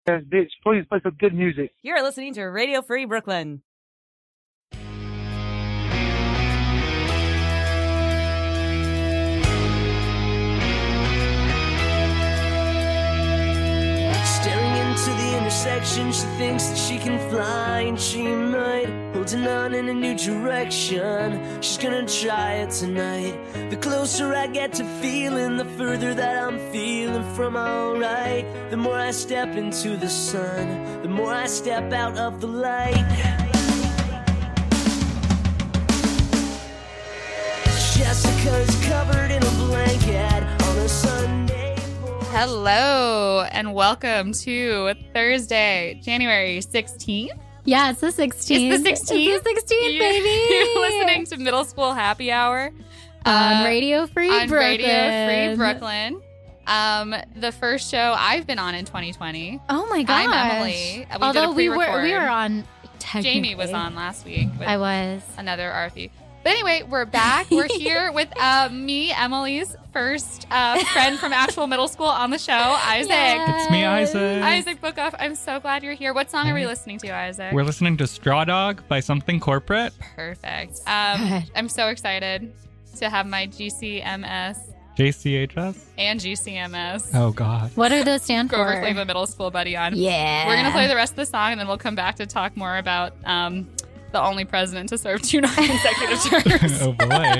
Bitch, please play some good music. You're listening to Radio Free Brooklyn. Staring into the intersection, she thinks that she can fly, and she might holding on in a new direction. She's gonna try it tonight. The closer I get to feeling, the further that I'm feeling from alright. The more I step into the sun, the more I step out of the light. Jessica's covered in a blanket on a Sunday. Hello and welcome to Thursday, January 16th. Yeah, it's the 16th. It's the 16th. It's the 16th, baby. You're listening to Middle School Happy Hour on Radio Free Brooklyn. Radio Free Brooklyn. The first show I've been on in 2020. Oh my gosh. I'm Emily. Although we were on. Jamie was on last week. I was another RFE. But anyway, we're back. We're here with me, Emily's first friend from actual middle school on the show, Isaac. Yes. It's me, Isaac. Isaac Bookoff. I'm so glad you're here. What song are we listening to, Isaac? We're listening to Straw Dog by Something Corporate. Perfect. I'm so excited to have my GCMS. JCHS? And GCMS. Oh, God. What do those stand for? Grover Cleveland Middle School buddy on. Yeah. We're going to play the rest of the song, and then we'll come back to talk more about the only president to serve 2 non-consecutive terms. Oh, boy.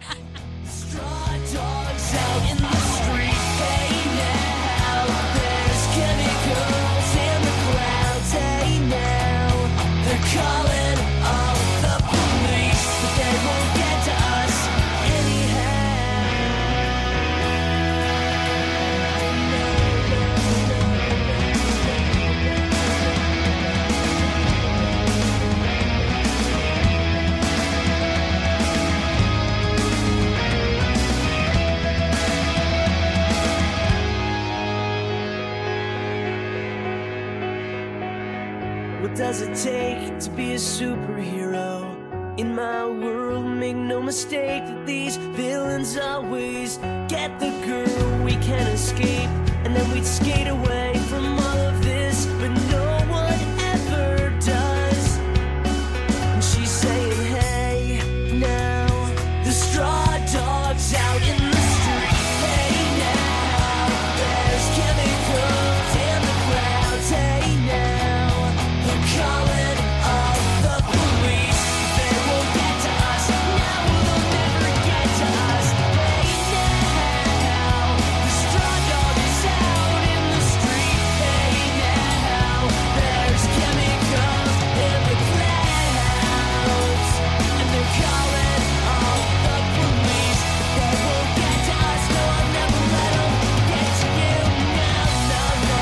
What does it take to be a superhero? In my world, make no mistake that these villains always get the girl we can't escape. And then we'd skate away from all of this, but no one ever does. And she's saying, hey, now, the straw dog's out in the street. Hey, now, there's chemicals in the clouds. Hey, now, they're calling all the police. They won't get to us. Now they'll never get to us. Hey, now, the straw dog is out in the street. Hey, now, there's chemicals in the clouds. And they're calling all the police. They won't get to us. No, I'll never let them get to you. No, no, no.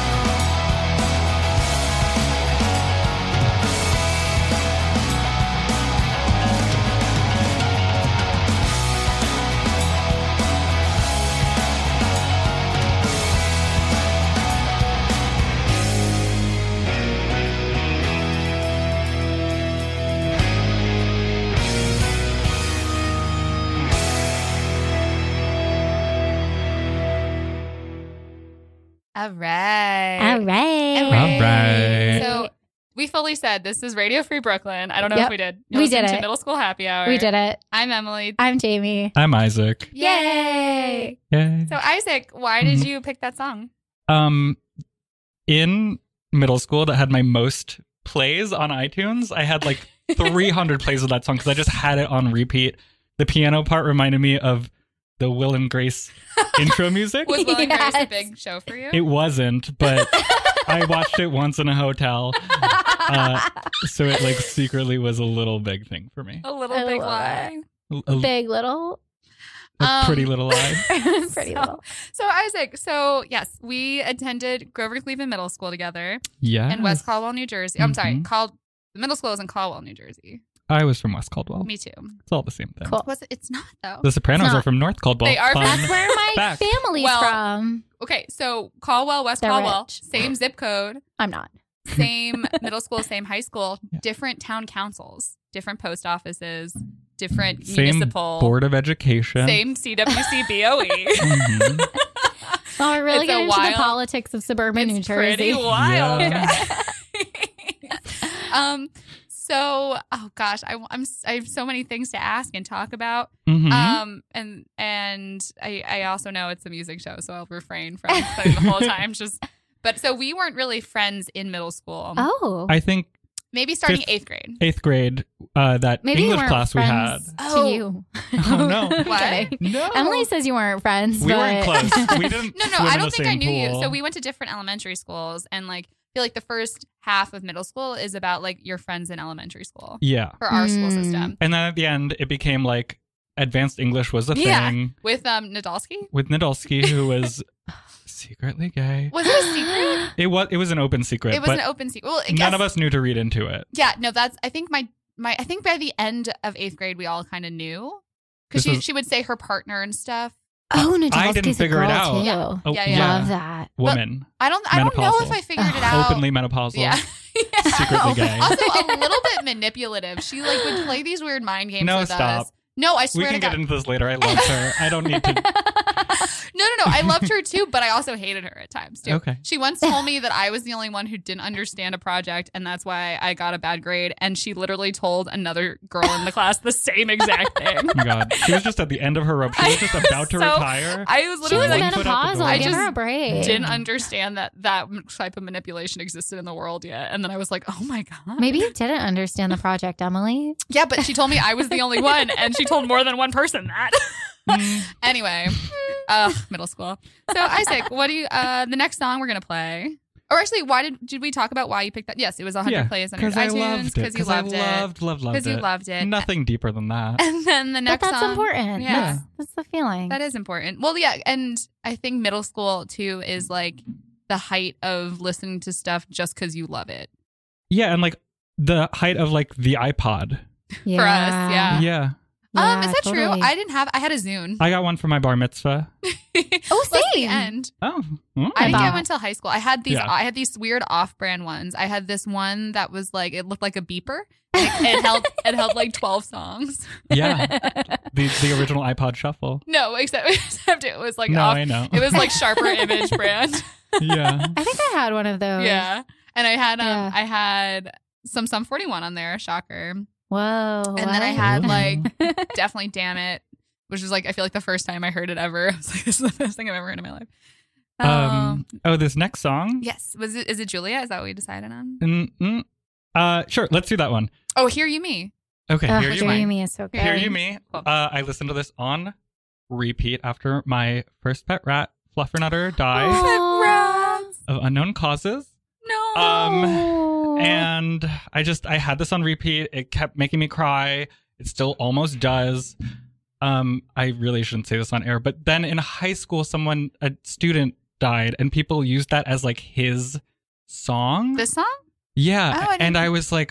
All right. All right. All right. So we fully said this is Radio Free Brooklyn. I don't know Yep. if we did. We did listening to it. Middle School Happy Hour. We did it. I'm Emily. I'm Jamie. I'm Isaac. Yay! Yay. So Isaac, why did you pick that song? In middle school, that had my most plays on iTunes. I had like 300 plays of that song because I just had it on repeat. The piano part reminded me of the Will and Grace intro music. Was Will and Grace a Yes. big show for you? It wasn't, but I watched it once in a hotel. So it like secretly was a little big thing for me. A little I big love lie. A Big little. pretty little lie. Pretty So- little. So Isaac, yes, we attended Grover Cleveland Middle School together Yeah. in West Caldwell, New Jersey. I'm sorry, Mhm. the middle school is in Caldwell, New Jersey. I was from West Caldwell. Me too. It's all the same thing. Cool. It's not though. The Sopranos It's not. are from North Caldwell. They are from- Fun That's where my fact. family's Well- from. Okay, so Caldwell, West They're Caldwell, rich. same zip code, I'm not. same middle school, same high school, Yeah. different town councils, different post offices, different Same municipal, Board of Education. same CWC BOE. Mhm. Oh, we're really It's a getting into the wild- politics of suburban New It's Jersey. pretty wild. Yeah. So, oh gosh, I have so many things to ask and talk about. Mhm. And I also know it's a music show, so I'll refrain from saying the whole time. But so we weren't really friends in middle school. Oh. I think Maybe starting Fifth- 8th grade. 8th grade, that Maybe you English weren't class we had. friends Oh. to you. Oh, no. What? Okay. No. Emily says you weren't friends. We but... weren't close. We didn't. No, swim I in don't the think I same knew you. pool. So we went to different elementary schools, and like I feel like the first half of middle school is about like your friends in elementary school Yeah. for our school Mm. system. And then at the end, it became like advanced English was a Yeah. thing With Nadolski. with Nadolski, who was secretly gay. Was it a secret? It was an open secret, It was but an open secret. Well, I none guess- of us knew to read into it. Yeah, no, that's. I think I think by the end of 8th grade, we all kind of knew because This was- she would say her partner and stuff. Oh, Nadolski's I didn't figure it a girl out. Too. Yeah. Oh, Yeah. Love that. Woman, I don't know Menopausal. if I figured it out. openly menopausal. Yeah. Secretly gay. Also, a little bit manipulative. She like would play these weird mind games No, with stop. us. No, I We swear can to get God. into this later. I loved her. I don't need to. No. I loved her too, but I also hated her at times too. Okay. She once told me that I was the only one who didn't understand a project, and that's why I got a bad grade. And she literally told another girl in the class the same exact thing. Oh my God. She was just at the end of her rope. She was just about to So- retire. I was She literally was One like, foot out the door. menopausal. I Give her just a break. didn't understand that type of manipulation existed in the world yet. And then I was like, oh my God. Maybe you didn't understand the project, Emily. Yeah, but she told me I was the only one, and she told more than one person that. Anyway, middle school. So Isaac, what do you? The next song we're gonna play, or actually, why did we talk about why you picked that? Yes, it was 100 plays on your because I iTunes loved it. because you loved it. Loved Because you it. loved it. Nothing deeper than that. And then the But next that's song, important. Yeah. That's the feeling. that is important. Well, yeah, and I think middle school too is like the height of listening to stuff just because you love it. Yeah, and like the height of like the iPod. yeah. For us, yeah. Yeah. Yeah, Is that totally. true? I had a Zune. I got one for my bar mitzvah. Oh, That's the same. end. Oh. I didn't bought- get one until high school. I had these. Yeah. I had these weird off-brand ones. I had this one that was like it looked like a beeper. It held like 12 songs. Yeah. The original iPod Shuffle. No, except it was like No, off. I know. It was like Sharper Image brand. Yeah. I think I had one of those. Yeah, and I had Yeah. I had some Sum 41 on there. Shocker. Whoa. And then I had Ooh. like Definitely Damn It, which was like I feel like the first time I heard it ever. I was like, this is the best thing I've ever heard in my life. This next song. Yes. Is it Julia? Is that what we decided on? Sure. Let's do that one. Oh, Hear You Me. Okay. Ugh, Hear You Hear Me. You Me is so good. Hear You Me. I listened to this on repeat after my first pet rat, Fluffernutter, died Aw. of unknown causes. No. Oh. And I had this on repeat. It kept making me cry. It still almost does. I really shouldn't say this on air, but then in high school, a student died, and people used that as like his song. This song? Yeah, Oh, I didn't- and I was like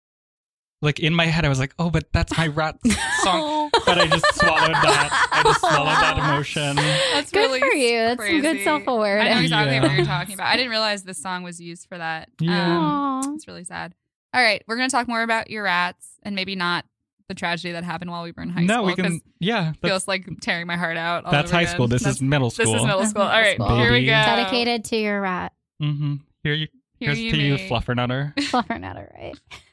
in my head, I was like, oh, but that's my rat song. But I just swallowed that. I just swallowed that emotion. That's Good really for you. That's some good crazy. self-awareness. I know exactly Yeah. what you're talking about. I didn't realize this song was used for that. Yeah. Aw. It's really sad. All right, we're going to talk more about your rats and maybe not the tragedy that happened while we were in high No, school. we can. 'cause Yeah, it feels like tearing my heart out. All that's over high again. school. This is middle school. This is middle school. All right, Middle school. here we go. Baby. Dedicated to your rat. Mm-hmm. Here's Hear to You you, Me. Fluffernutter. Fluffernutter, right?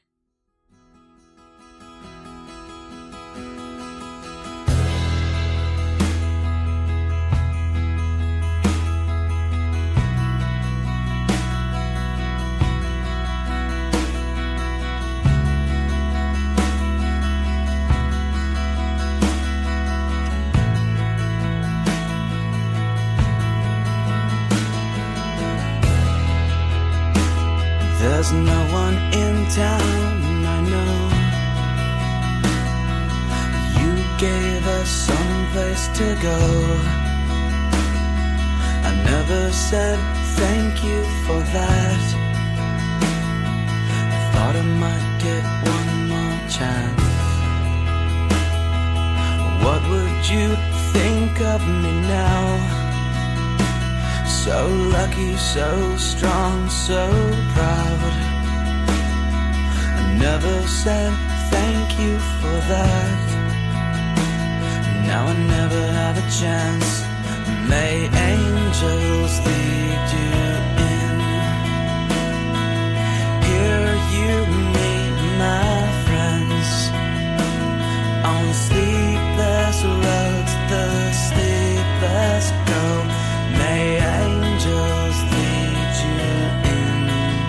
There's no one in town, I know. You gave us some place to go. I never said thank you for that. I thought I might get one more chance. What would you think of me now? So lucky, so strong, so proud. I never said thank you for that. Now I never have a chance. May angels lead you in. Here you meet my friends on the sleepless roads, the sleepless go. May angels lead you in.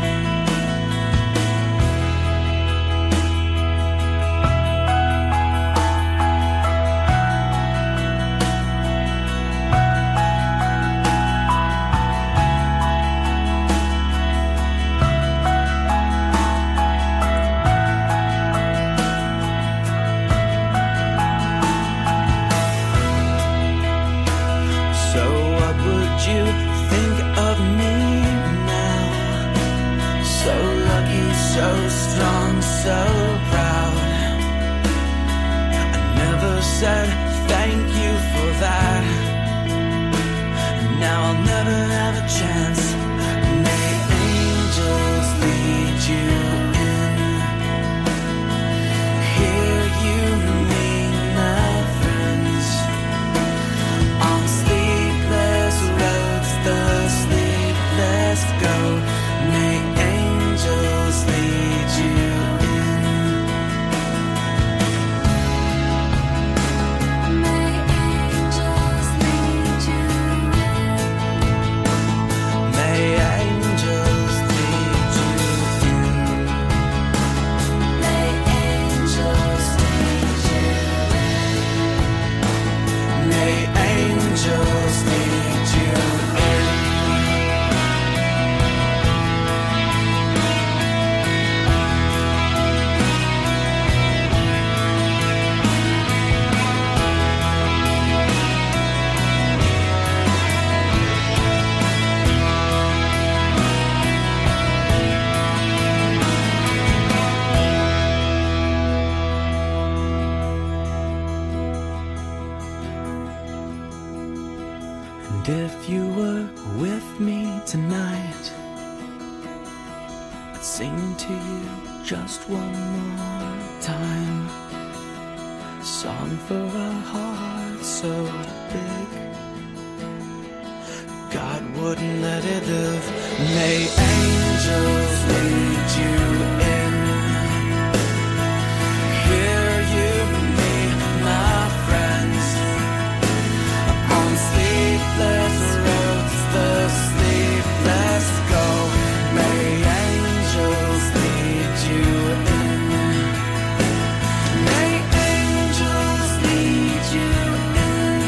So what would you think of me now? So lucky, so strong, so proud. I never said thank you for that. And now I'll never have a chance. May angels lead you in. Here you meet my friends on sleepless roads, the sleepless go. May angels lead you in. May angels lead you in. May angels lead you in. May angels lead you in. May angels lead you in. And if you were with me tonight, I'd sing to you just one more time. A song for a heart so big God wouldn't let it live. May angels lead you in. Here you meet my friends on sleepless roads, the sleepless go. May angels lead you in. May angels lead you in.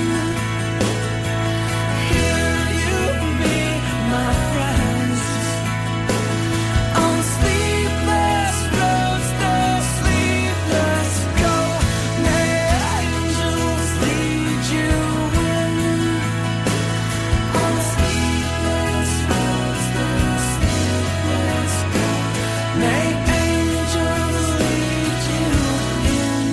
Here you meet my friends on sleepless roads, the sleepless go. May angels lead you in. On sleepless roads, the sleepless go. May angels lead you in.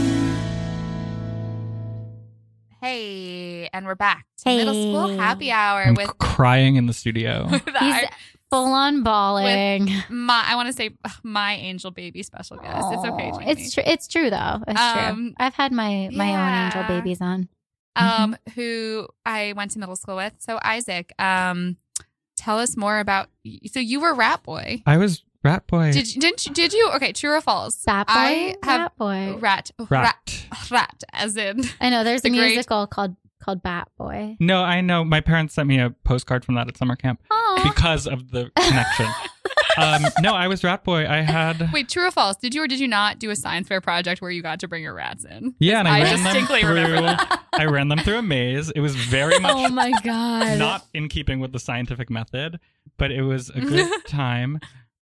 Hey, and we're back to middle school Hey. happy hour I'm with crying in the studio. He's full on bawling. my, I want to say my angel baby special guest. It's okay, Aw, Jamie. It's true. It's true though. It's true. I've had my own angel yeah. babies on. Who I went to middle school with. So Isaac, tell us more about. So you were Rat Boy. I was Rat Boy. Did you? Okay, true or false? Bat boy, I have Rat boy. rat, as in. I know there's the a great- musical called Bat Boy. No, I know. My parents sent me a postcard from that at summer camp Oh, because of the connection. No, I was Rat Boy. I had Wait, true or false? Did you or did you not do a science fair project where you got to bring your rats in? yeah, and I ran them distinctly remember through. that. I ran them through a maze. It was very much oh my god! not in keeping with the scientific method, but it was a good time.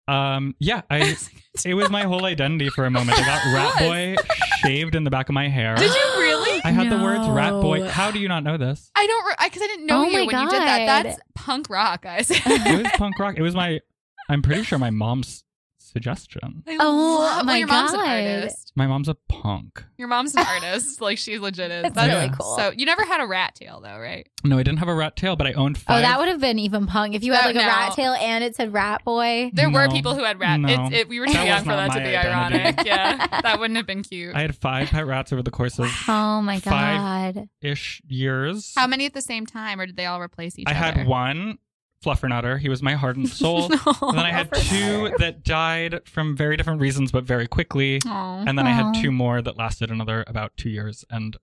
It was my whole identity for a moment. I got Rat Boy shaved in the back of my hair. Did you really? I had the words Rat Boy. No. How do you not know this? I don't, because I didn't know Oh you my when you did that. God. That's punk rock, guys. It was punk rock. It was I'm pretty sure my mom's suggestion. Your mom's an God. artist. My mom's a punk. Your mom's an artist. Like, she legit is. That's really cool. So you never had a rat tail, though, right? No, I didn't have a rat tail, but I owned 5. Oh, that would have been even punk if you had Oh, like a no. rat tail and it said rat boy. There were No. people who had rat. No. We were too That young was for not that to my be identity. ironic. Yeah, that wouldn't have been cute. I had 5 pet rats over the course of Oh my God. 5-ish years. How many at the same time, or did they all replace each I other? had 1 fluffernutter. He was my heart and soul. And then I had 2 that died from very different reasons, but very quickly. Aw. And then I had Aw. 2 more that lasted another about 2 years. And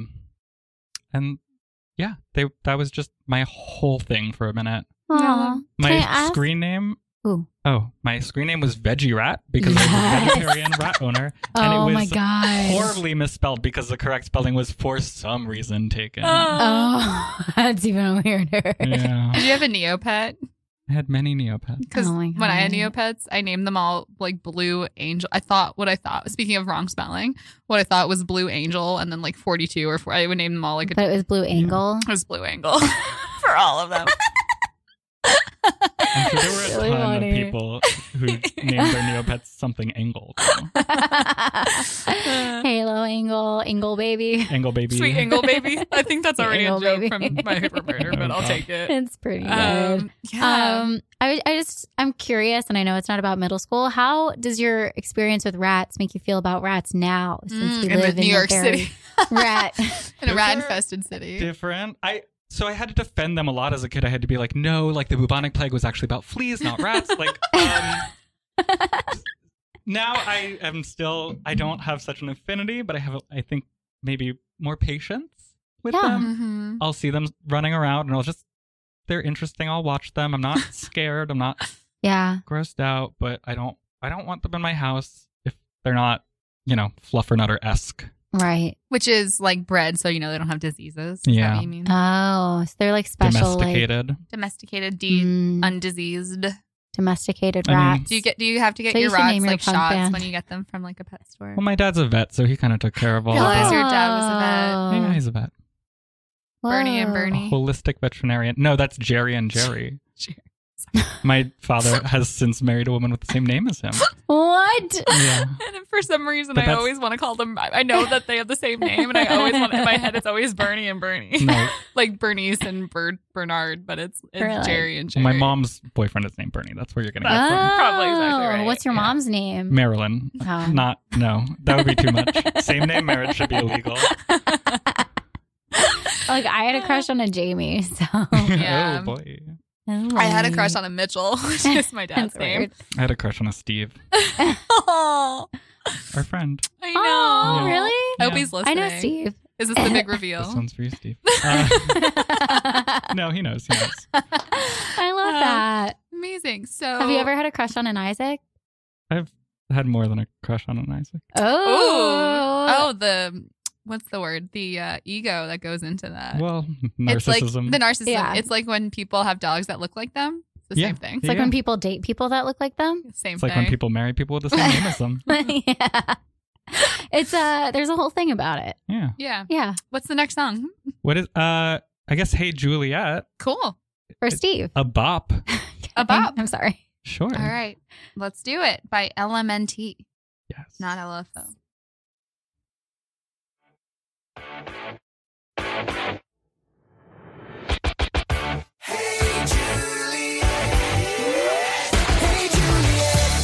yeah, that was just my whole thing for a minute. Aw. Can I My ask? screen name. Ooh. Oh, my screen name was Veggie Rat because I was a vegetarian rat owner. And Oh it my was God. horribly misspelled because the correct spelling was for some reason taken. Oh, that's even weirder. Yeah. Did you have a Neopet? I had many Neopets. Because Oh my when I had God. Neopets, I named them all like Blue Angel. Speaking of wrong spelling, what I thought was Blue Angel, and then like 42 or 4. I would name them all like But it was blue angle. it was Blue Angle for all of them. I'm sure there were a Really ton funny. of people who named their Neopets something Angle. Halo angle baby. Angle baby. Sweet Angle Baby. I think that's already a Angle joke baby. from My Hyper Murder, but I'll take it. It's pretty good. Yeah. I'm curious, and I know it's not about middle school. How does your experience with rats make you feel about rats now? Since we in live New in York a very City. rat. In a Those rat are infested city. Different. So I had to defend them a lot as a kid. I had to be like, no, like the bubonic plague was actually about fleas, not rats. Like, now I don't have such an affinity, but I think maybe more patience with Yeah. them. Mm-hmm. I'll see them running around and they're interesting. I'll watch them. I'm not scared. I'm not Yeah. grossed out, but I don't want them in my house if they're not, fluffernutter-esque. Right. Which is like bred, so they don't have diseases. Is that Yeah. what you mean? Oh, so they're like special, Domesticated. Domesticated, Mm. undiseased. domesticated I mean- rats. Do you have to get So you your should rats name your like punk shots band. when you get them from like a pet store? Well, my dad's a vet, so he kind of took care of all of Realize that. your dad was a vet. Yeah, he's a vet. Bernie and Whoa. Bernie. Holistic veterinarian. No, that's Jerry and Jerry. Jerry. My father has since married a woman with the same name as him. What? Yeah. And for some reason, But I that's- always want to call them. I know that they have the same name, and I always want in my head it's always Bernie and Bernie, No. like Bernice and Bernard, but it's Really? Jerry and Well, Jerry. my mom's boyfriend is named Bernie. That's where you're getting That's it from. probably exactly right. What's your Yeah. mom's name? Marilyn. Oh. No, that would be too much. Same name marriage should be illegal. Like I had a crush on a Jamie, so Yeah. Oh boy. I had a crush on a Mitchell, which is my dad's That's name. weird. I had a crush on a Steve, Oh, our friend. I know. Oh, Yeah. really? I hope Yeah. he's listening. I know Steve. Is this the big reveal? This one's for you, Steve. No, he knows. I love that. Amazing. So, Have you ever had a crush on an Isaac? I've had more than a crush on an Isaac. Oh, what's the word? The ego that goes into that. Well, It's like narcissism. the narcissism. Yeah. It's like when people have dogs that look like them. It's the Yeah. same thing. It's like when people date people that look like them. Same It's thing. like when people marry people with the same name as them. Yeah. It's there's a whole thing about it. Yeah. Yeah. Yeah. What's the next song? What is I guess Hey Juliet, Cool. For Steve. a bop. A bop. I'm sorry. Sure. All right. Let's do it by LMNT, Yes. not LFO. Hey Juliet, hey Juliet.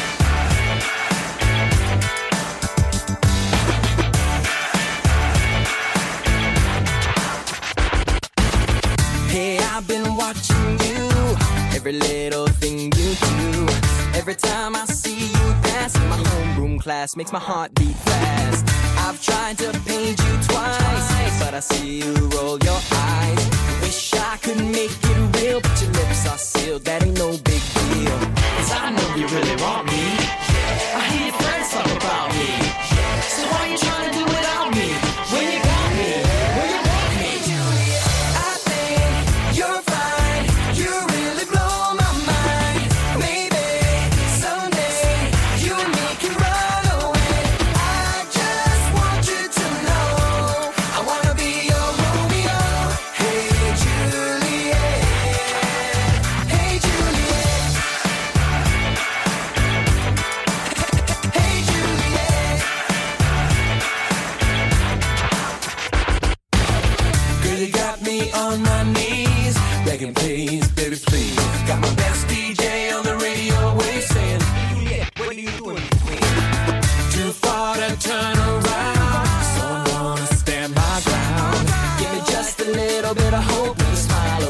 Hey, I've been watching you, every little thing you do. Every time I see you pass in my homeroom class, makes my heart beat fast. I've tried to paint you twice, but I see you roll your eyes. Wish I could make it real, but your lips are sealed. That ain't no big deal. 'Cause I know you really want me. I hear your friends talk about me. So why you trying to do without me? When you got me, when you want me. I think you're fine. You really blow my mind. Maybe someday you and me can run away. I just want you to know I wanna be your Romeo. Hey Juliet, hey Juliet.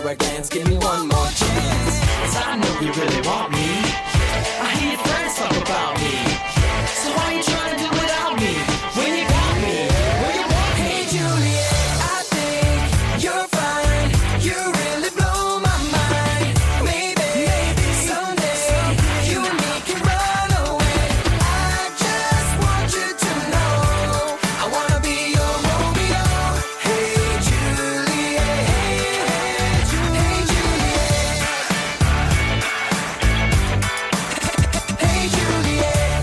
a glance, give me one more chance. 'Cause I know you really want me. I hear your friends talk about me. So why you trying to do without me? When you got me, when you want me. Hey Juliet, I think you're fine. You really blow my mind. Maybe someday you and me can run away. I just want you to know I wanna be your Romeo. Hey Juliet, hey Juliet, hey Juliet.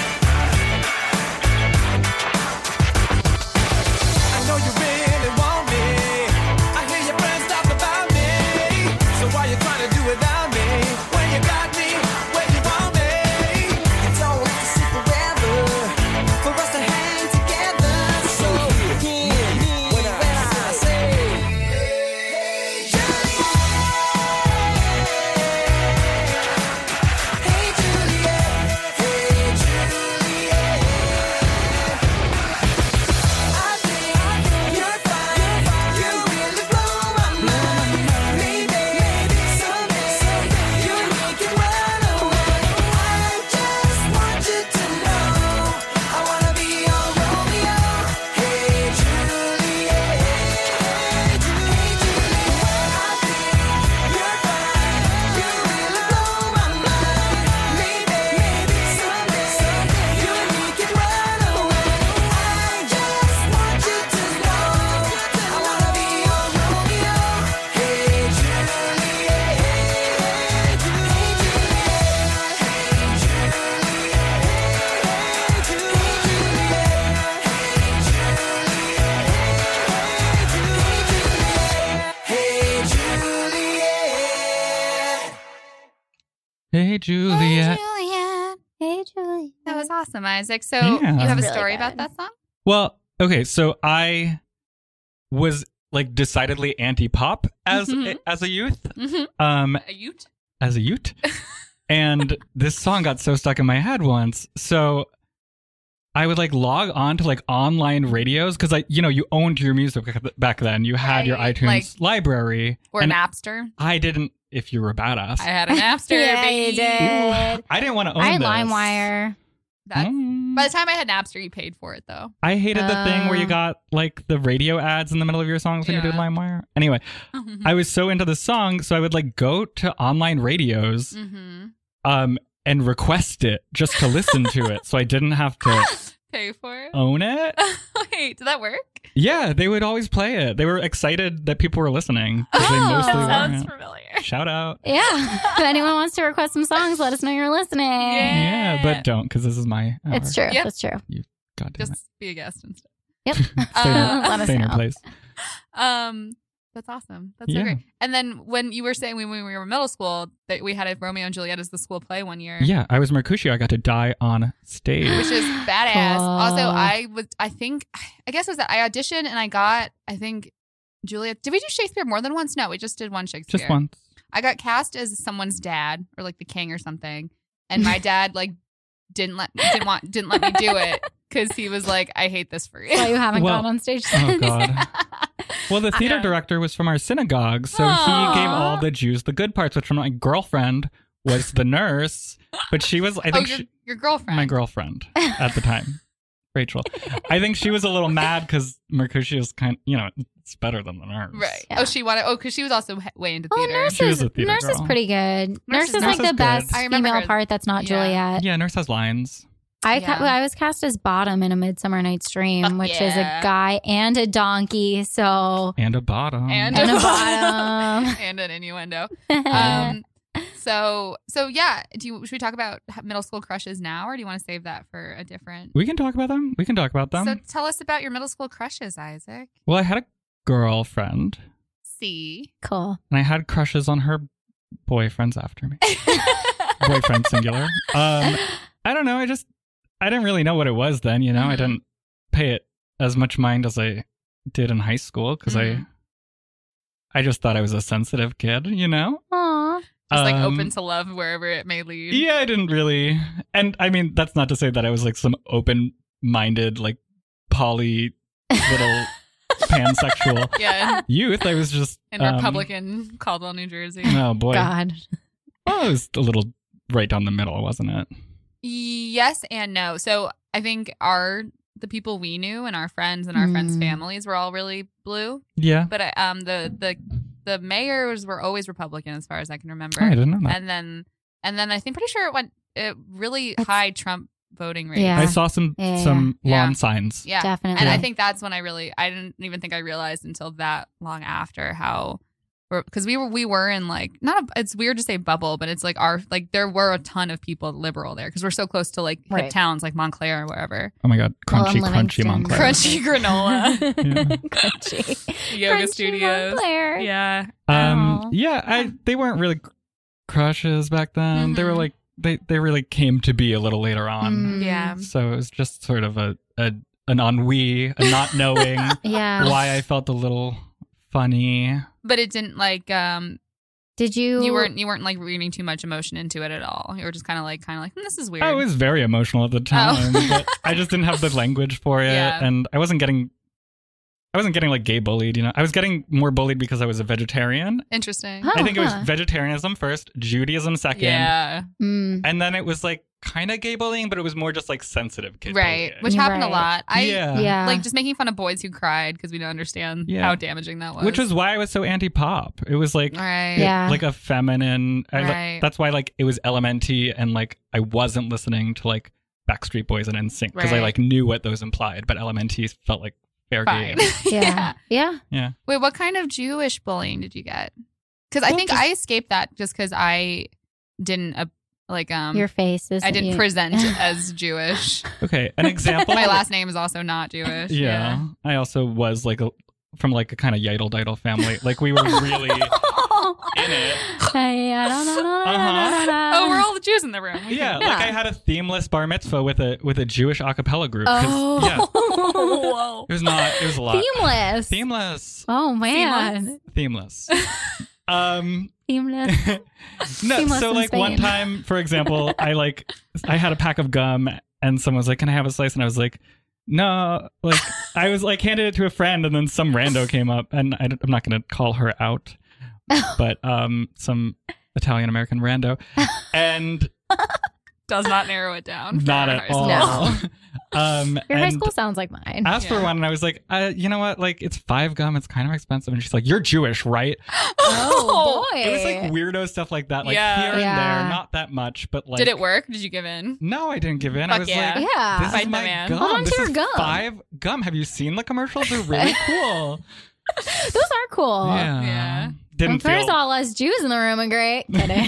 I know you really want me. I hear your friends talk about me. So why you trying to do without me? When you got me, when you want me. You don't have to sit forever for us to hang together. So hear me when I say, hey Juliet, hey Juliet, hey Juliet. I think you're fine. You really blow my mind. Maybe someday you and me can run away. I just want you to know I wanna be your Romeo. Hey Juliet, hey Juliet. I think you're fine. You really blow my mind. Maybe someday you and me can run away. I just want you to know I wanna be your Romeo. Hey Juliet, hey Hey, Juliet. Juliet. Hey, Juliet. That was awesome, Isaac. So Yeah. you have a Really story good. about that song? Well, okay, so I was like decidedly anti-pop as Mhm. a youth. Mm-hmm. A Ute? As a youth. And this song got so stuck in my head once. So I would like log on to like online radios because you owned your music back then. You had your Right, iTunes like- library. Or and Napster? I didn't, if you were a badass. I had a Napster, Yeah, baby. you did. I didn't want to own I had this. LimeWire. That, Mm. By the time I had Napster, you paid for it, though. I hated the thing where you Oh. got like the radio ads in the middle of your songs when you did Yeah. LimeWire. Anyway, I was so into the song, so I would like go to online radios Mm-hmm. and request it just to listen to it, so I didn't have to Pay for it? own it. Wait, did that work? Yeah, they would always play it. They were excited that people were listening because they mostly Sounds weren't. familiar. Shout out. Yeah. If anyone wants to request some songs, let us know you're listening. Yeah, but don't because this is my hour. It's true. Yep. That's true. God damn it. Just be a guest instead. Yep. Stay in, Let us stay in your know. place. That's awesome. That's so Yeah. great. And then when you were saying when we were in middle school that we had a Romeo and Juliet as the school play one year. Yeah, I was Mercutio. I got to die on stage. Which is badass. Cool. Also, I guess it was that I auditioned and I got, I think, Juliet. Did we do Shakespeare more than once? No, we just did one Shakespeare. Just once. I got cast as someone's dad or like the king or something. And my dad like didn't let me do it because he was like, I hate this for you. Why you haven't Well- gone on stage Oh since. God. Well, the theater Yeah. director was from our synagogue, so he Aw. gave all the Jews the good parts, which my girlfriend was the nurse, but she was, I think, your girlfriend. my girlfriend at the time, Rachel. I think she was a little mad because Mercutio's it's better than the nurse. Right. Yeah. Oh, she wanted. Oh, because she was also way into Well, theater. She was a nurse theater is girl. pretty good. Nurse is like Nurse is the best good. I remember female her. part that's not Yeah. Juliet. Yeah, nurse has lines. Yeah. I was cast as Bottom in A Midsummer Night's Dream, Fuck which is yeah. a guy and a donkey. So And a bottom. And and a bottom. and an innuendo. So yeah. Should we talk about middle school crushes now, or do you want to save that for a different? We can talk about them. So tell us about your middle school crushes, Isaac. Well, I had a girlfriend, C. Cool. and I had crushes on her boyfriends after me. Boyfriend singular. I don't know. I didn't really know what it was then, I Mhm. didn't pay it as much mind as I did in high school because Mhm. I just thought I was a sensitive kid, Aw. Just like Um, open to love wherever it may lead. Yeah, I didn't really. And I mean, that's not to say that I was like some open-minded, like poly little pansexual Yeah. youth. I was just In Republican Caldwell, New Jersey. Oh boy, God. well, it was a little right down the middle, wasn't it? Yes and no. So I think the people we knew and our friends and our friends' families were all really blue. Yeah. But the mayors were always Republican as far as I can remember. Oh, I didn't know that. And then I think pretty sure it went really high Trump voting rate. Yeah. I saw some lawn Yeah. signs. Yeah. Definitely. And I think that's when I didn't even think I realized until that long after how, because we were in like, it's weird to say bubble, but it's like there were a ton of people liberal there because we're so close to like hip towns like Montclair or wherever. Oh my God, crunchy Livingston. Montclair. Crunchy granola. Crunchy. Yoga Crunchy studios. Montclair. Yeah. They weren't really crushes back then. They were like they really came to be a little later on. Yeah. So it was just sort of an ennui, a not knowing Yeah. why I felt a little funny. But it didn't like Did you? you weren't like reading too much emotion into it at all. You were just kind of like this is weird. I was very emotional at the time, but I just didn't have the language for it, Yeah. and I wasn't getting like gay bullied. I was getting more bullied because I was a vegetarian. Interesting. Huh. I think it was vegetarianism first, Judaism second, Yeah. and then it was like kind of gay bullying, but it was more just like sensitive kid Right. bullying. Which happened a Right. lot. Yeah. Like just making fun of boys who cried because we don't understand Yeah. how damaging that was. Which was why I was so anti-pop. It was like right. Yeah. like a feminine. Right. That's why like it was LMNT, and like I wasn't listening to like Backstreet Boys and NSYNC because I Right. like knew what those implied, but LMNT felt like fair Fine. game. Yeah. Yeah. Yeah. Wait, what kind of Jewish bullying did you get? Because I Well, think just- I escaped that just because I didn't Your face is. I didn't present as Jewish. Okay, an example. My last name is also not Jewish. Yeah, I also was like from like a kind of yidle family. Like we were really in it. Oh, we're all the Jews in the room. Yeah, like I had a themeless bar mitzvah with a Jewish a cappella group. 'cause, yeah, Whoa. it was a lot. Themeless. Themeless. Oh man. Themeless. Themeless. No, Seamless so in like one Spain. time, for example, I had a pack of gum and someone was like, "Can I have a slice?" And I was like, "No." Like I was like handed it to a friend, and then some rando came up, and I'm not going to call her out, but some Italian American rando, and Does not narrow it down. for not our at high all. school. Your high and school sounds like mine. asked for Yeah. one, and I was like, you know what? Like it's 5 gum. It's kind of expensive, and she's like, "You're Jewish, right?" Oh boy. It was like weirdo stuff like that, like Yeah. here and Yeah. there, not that much, but like. Did it work? Did you give in? No, I didn't give in. I Fuck was yeah. like, Yeah. this Fight is the my man. gum. Hold on to this your is gum. 5 gum. Have you seen the commercials? They're really cool. Those are cool. Yeah. Didn't And there's feel. all us Jews in the room and great. Kidding.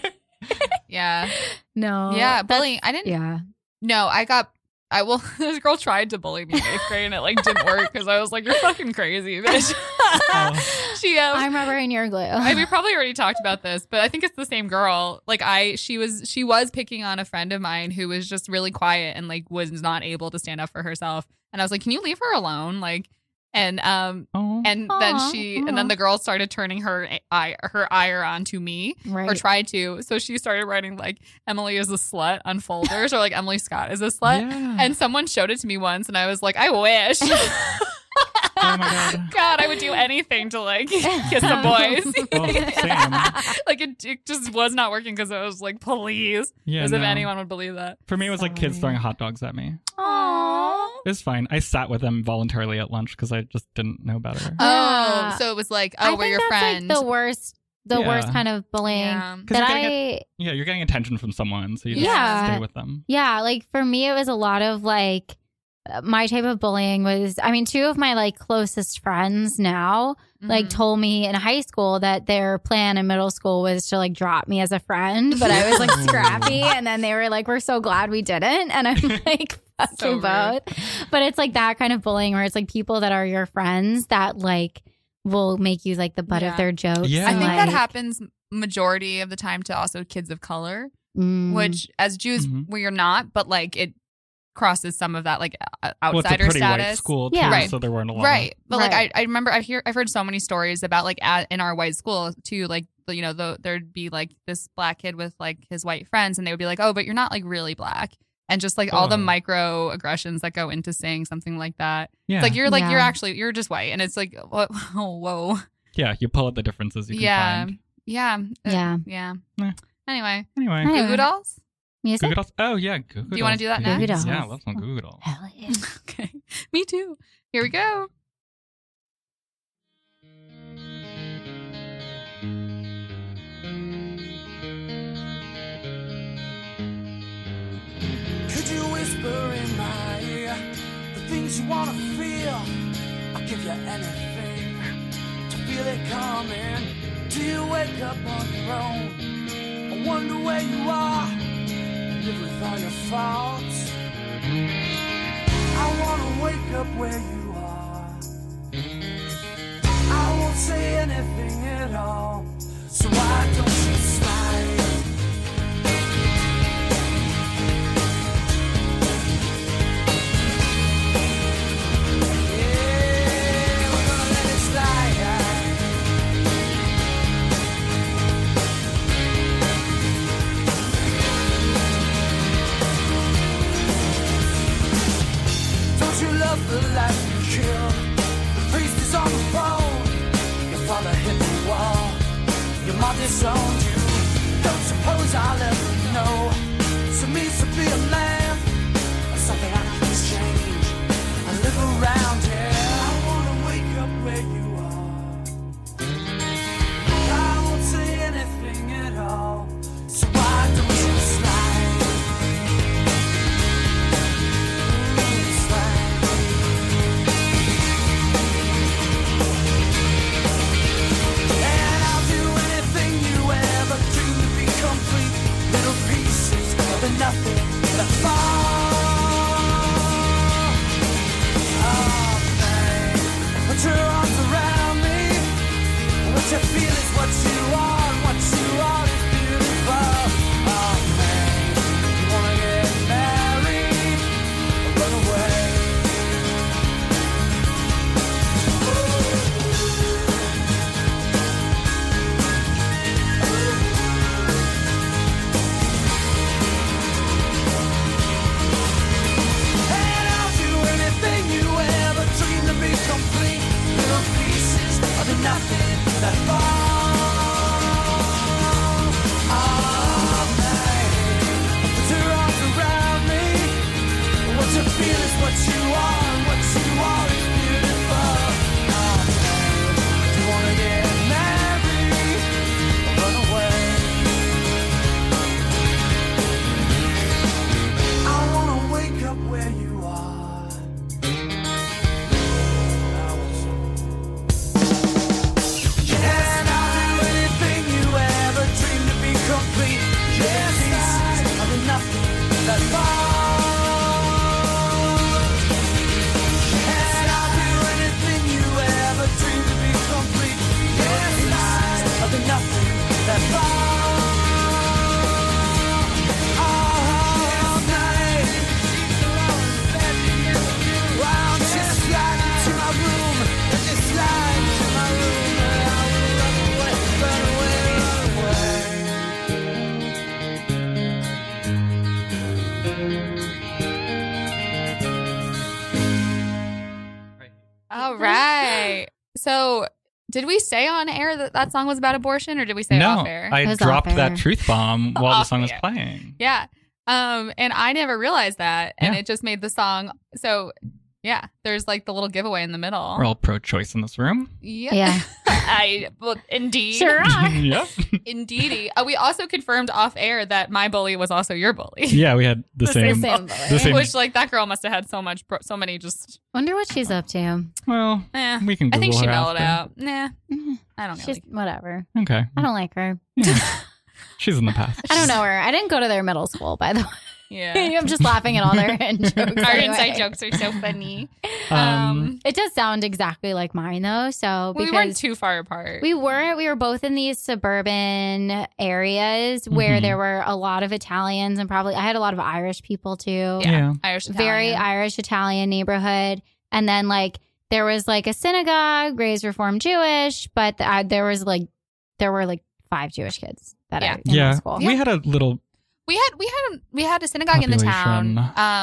Yeah. No. Yeah. that's- Bullying. I didn't. Yeah. No, this girl tried to bully me in 8th grade and it like didn't work because I was like, "You're fucking crazy, bitch." She I'm rubbering your glue. we probably already talked about this, but I think it's the same girl. Like she was picking on a friend of mine who was just really quiet and like was not able to stand up for herself. And I was like, "Can you leave her alone?" Like, and Oh. then then the girl started turning her ire onto me, Right. or tried to. So she started writing like Emily is a slut on folders, or like Emily Scott is a slut. Yeah. And someone showed it to me once, and I was like, I wish. Oh my God. God, I would do anything to like kiss the boys. Well, same. Like it just was not working because I was like, please, Yeah, as if no. anyone would believe that. For me, it was like kids throwing hot dogs at me. Aww. It was fine. I sat with them voluntarily at lunch because I just didn't know better. Oh, Yeah. so it was like, I we're think your that's friend. like the worst Yeah. worst kind of bullying Yeah. 'Cause that you're I Yeah, you're getting attention from someone, so you Yeah. just stay with them. yeah, like for me it was a lot of like my type of bullying was, I mean, 2 of my like closest friends now like told me in high school that their plan in middle school was to like drop me as a friend, but I was like scrappy, and then they were like, "We're so glad we didn't," and I'm like, "Fuck So you rude. both." But it's like that kind of bullying where it's like people that are your friends that like will make you like the butt Yeah. of their jokes. Yeah. I and, think that like, happens majority of the time to also kids of color, which as Jews Mhm. we're not, but like it crosses some of that like Well, it's a outsider pretty white status. school, too, Yeah. Right. so there weren't a lot. Right. But like Right. I remember I've heard so many stories about like in our white school too, like there'd be like this black kid with like his white friends, and they would be like, "Oh, but you're not like really black." and just like all the microaggressions that go into saying something like that. Yeah. It's like you're just white, and it's like whoa. Yeah, you pull out the differences you can find. Yeah. Eh. Anyway, Anyway. Goo Goo Dolls. Music? Goo Goo Dolls? Oh, yeah. Goo Goo Dolls. Do you want to do that Goo Goo next? Dolls. Yeah, I love some Goo Goo Dolls. Hell yeah. Okay. Me too. Here we go. Could you whisper in my ear the things you wanna feel? I'll give you anything to feel it coming. Do you wake up on your own? I wonder where you are. Live with all your faults. I wanna wake up where you are. I won't say anything at all. So why don't you slide? The life you killed, the priest is on the phone. Your father hit the wall, your mom disowned you. Don't suppose I'll ever know what it means to be a man, or something I can change. I live around here. I wanna wake up where you are. I won't say anything at all. So why don't you slide? Nothing that fall. Oh, babe, put your arms around me. What you feel is what you are, and what you are is beautiful. Oh, babe, you wanna get married or run away? Complete little pieces of the nothing that fall. Oh, man, put your arms around me. What you feel is what you are, and what you are is beautiful. Oh, man, do you wanna get married or run away? I wanna wake up where you are. That and I'll do anything you ever dreamed to be complete. Yes, of the nothing that all night. I'll just slide into my room, just slide into my room, and I will run away, run away, run away. All right. So, did we say on air that that song was about abortion, or did we say it off air? I It was dropped off that air. truth bomb while the Off song was air. playing. Yeah. And I never realized that, and Yeah. it just made the song. So, yeah, there's like the little giveaway in the middle. We're all pro-choice in this room. Yeah. Well, indeed. Sure are. Yep. Indeedy. We also confirmed off air that my bully was also your bully. Yeah, we had the same. Same The same. Which, like, that girl must have had so many just. Wonder what she's up to. Well, I we can Google think she her mellowed after. out. Nah, I don't know. She's whatever. Okay. I don't like her. Yeah. She's in the past. I don't know her. I didn't go to their middle school, by the way. Yeah. I'm just laughing at all their jokes. Our anyway. inside jokes are so funny. It does sound exactly like mine, though. So We because weren't too far apart. we were both in these suburban areas where Mhm. there were a lot of Italians and probably I had a lot of Irish people too. Yeah. Irish Very Italian. Irish Italian neighborhood, and then like there was like a synagogue, raised Reformed Jewish, but there were like 5 Jewish kids that Yeah. are in Yeah. the school. We had a little We had a synagogue in the town.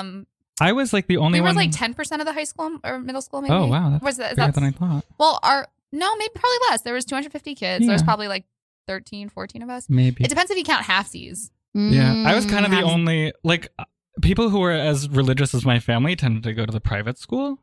I was like the only we were one. like 10% of the high school or middle school. Maybe. Oh wow, that's was that, bigger than I thought. Well, maybe probably less. There was 250 kids. There was probably like 13, 14 of us. Maybe it depends if you count halfsies. Yeah, I was kind of the only like people who were as religious as my family tended to go to the private school.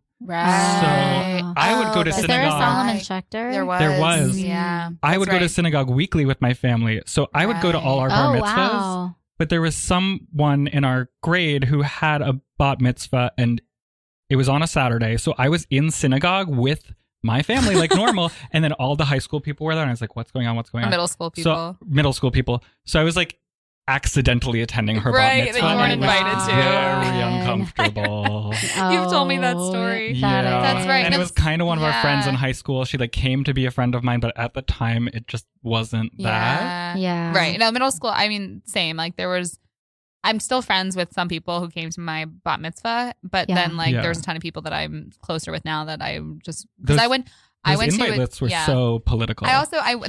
Right. So I would go to Is synagogue. there a Solomon Schechter? There was. was. Yeah. I would go to right. synagogue weekly with my family. So I would go to all our bar mitzvahs. Wow. But there was someone in our grade who had a bat mitzvah and it was on a Saturday. So I was in synagogue with my family like normal. And then all the high school people were there. And I was like, what's going on? What's going on? Middle school people. So, middle school people. So I was like accidentally attending her right, bat mitzvah. that you weren't and it was invited to. very uncomfortable. You've told me that story. Yeah. That's right. And it was kind of one of our friends in Yeah. high school. She like came to be a friend of mine, but at the time it just wasn't that. Yeah. Right. No, middle school, I mean, same. Like I'm still friends with some people who came to my bat mitzvah, but then like there's a ton of people that I'm closer with now that I just, because I went Those to invite lists were so political. it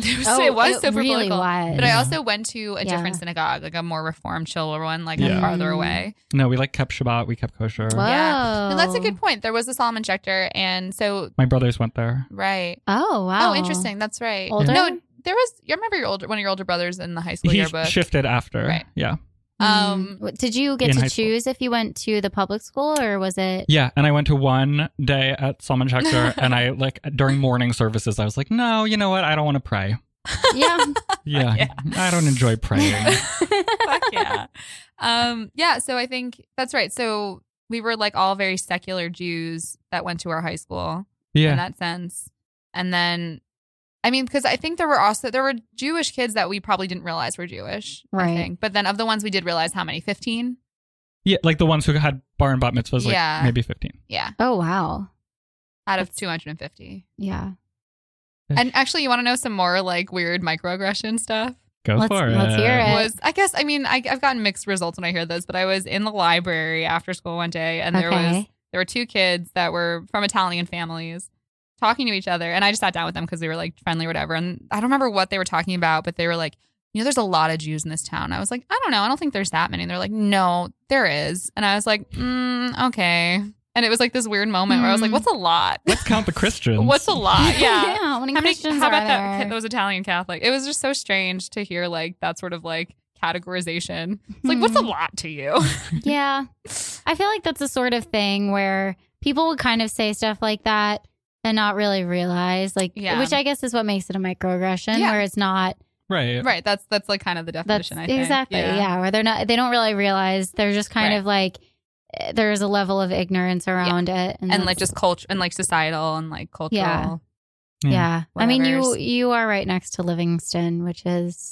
was super really political. was. But I also went to a different synagogue, like a more reformed, chiller one, like farther away. No, we like kept Shabbat. We kept kosher. Whoa. Yeah. No, that's a good point. There was a Solomon Schechter, and so My brothers went there. right. Oh, wow. Oh, interesting. That's right. Older? No, there was. You remember one of your older brothers in the high school He yearbook? shifted after. Right. Yeah. Did you get In to high school. choose if you went to the public school or was it? Yeah. And I went to one day at Solomon Schechter and I like during morning services, I was like, no, you know what? I don't want to pray. Yeah. Yeah. I don't enjoy praying. Fuck yeah. Yeah, so I think that's right. So we were like all very secular Jews that went to our high school Yeah. in that sense. And then, I mean, because I think there were Jewish kids that we probably didn't realize were Jewish. I Right. think. But then of the ones we did realize, how many? 15? Yeah. Like the ones who had bar and bat mitzvahs, like Yeah. maybe 15. Yeah. Oh, wow. Out of 250. Yeah. And actually, you want to know some more like weird microaggression stuff? Go for it. Let's hear it. I've gotten mixed results when I hear this, but I was in the library after school one day and there were two kids that were from Italian families talking to each other, and I just sat down with them because they were like friendly or whatever, and I don't remember what they were talking about, but they were like, there's a lot of Jews in this town. I was like, I don't know, I don't think there's that many. And they're like, no, there is. And I was like, okay. And it was like this weird moment where I was like, what's a lot? Let's count the Christians. What's a lot? Yeah. How many Christians how are about there? those Italian Catholic? It was just so strange to hear like that sort of like categorization. It's like, what's a lot to you? Yeah. I feel like that's the sort of thing where people would kind of say stuff like that and not really realize, like, which I guess is what makes it a microaggression, where it's not. Right. Right. That's like kind of the definition, I think. Exactly. Yeah. Where they don't really realize they're just kind of like, there's a level of ignorance around it. And like just culture and like societal and like cultural. Yeah. I mean, whatevers. you are right next to Livingston, which is